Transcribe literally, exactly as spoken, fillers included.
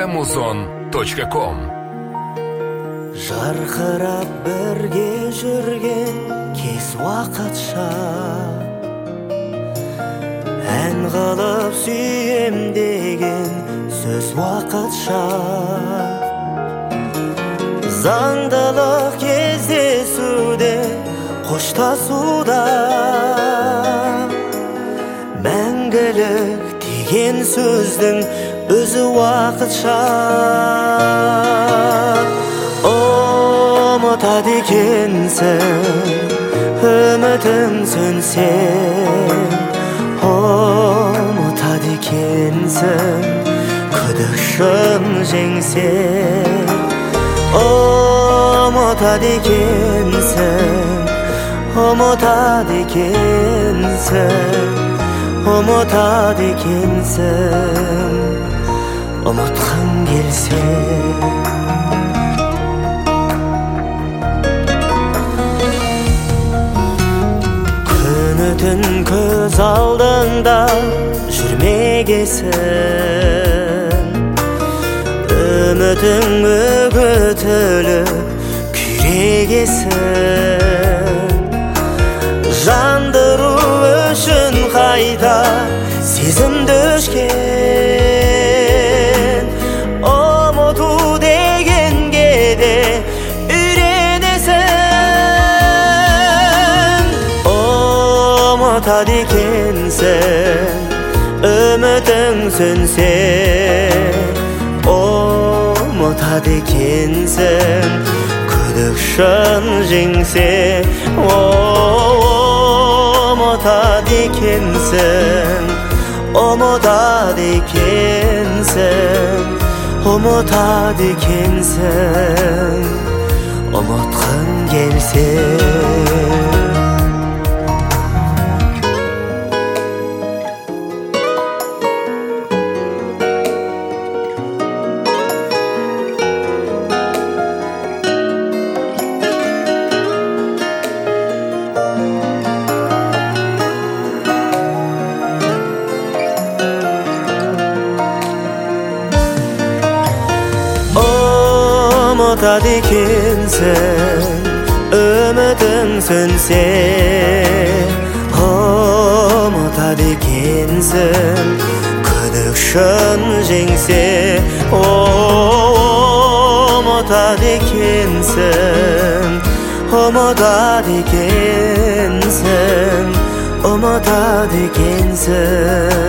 muzon точка com. Жарқырап бірге жүрген кез уақытша, ән қылып сүйем деген сөз уақытша. Заңдылық кездесуде, қоштасуда, мәңгілік деген сөздің өзі уақытша. Ұмытады екенсің, үмітің сөнсе, ұмытады екенсің, күдікшің жеңсе. Ұмытады екенсің, ұмытады екенсің, ұмытады екенсің, ұмытқың келсе. Күні түн көз алдыңда жүрмегесін, үмітің үгітіліп күйрегесін. Жандыру үшін қайта сезімді өшкен, ұмыту дегенге де үйренесің. Ұмытады екенсің, үмітің сөнсе, ұмытады екенсің, күдікшің жеңсе. Ұмытады екенсің, ұмытады екенсің, ұмытады екенсің, ұмытқың келсе. Ұмытады екенсің, үмітің сөнсе, ұмытады екенсің, күдікшің жеңсе. Ұмытады екенсің, ұмытады екенсің, ұмытады екенсің,